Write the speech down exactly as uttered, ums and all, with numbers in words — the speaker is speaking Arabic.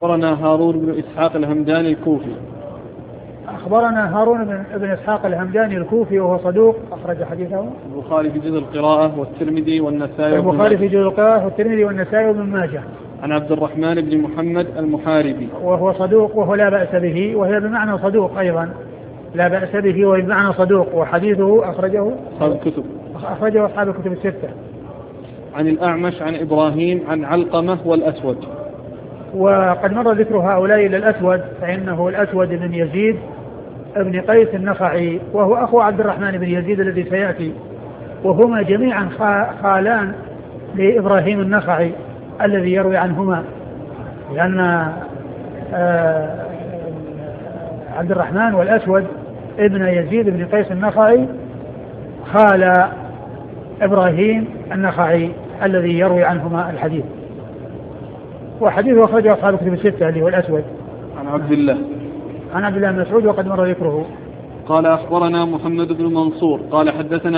أخبرنا هارون بن إسحاق الهمداني الكوفي. أخبرنا هارون بن إسحاق الهمداني الكوفي وهو صدوق أخرج حديثه البخاري في جزء القراءة والترمذي والنسائي. البخاري في جزء القراءة والترمذي والنسائي وابن ماجه. عن عبد الرحمن بن محمد المحاربي وهو صدوق وهو لا بأس به، وهي بمعنى صدوق أيضا، لا بأس به وهي بمعنى صدوق، وحديثه أخرجه أصحاب الكتب أخرجه أصحاب الكتب الستة. عن الأعمش عن إبراهيم عن علقمة والأسود. وقد مر ذكر هؤلاء إلى الأسود، فإنه الأسود بن يزيد ابن قيس النخعي، وهو أخو عبد الرحمن بن يزيد الذي سيأتي، وهما جميعا خالان لإبراهيم النخعي الذي يروي عنهما، لأن عبد الرحمن والأسود ابن يزيد بن قيس النخعي خال إبراهيم النخعي الذي يروي عنهما الحديث. وحديثه أخرجه أصحاب الكتب الستة اللي هو الأسود. عن عبد الله عن عبد الله بن مسعود وقد مر ذكره. قال أخبرنا محمد بن منصور قال حدثنا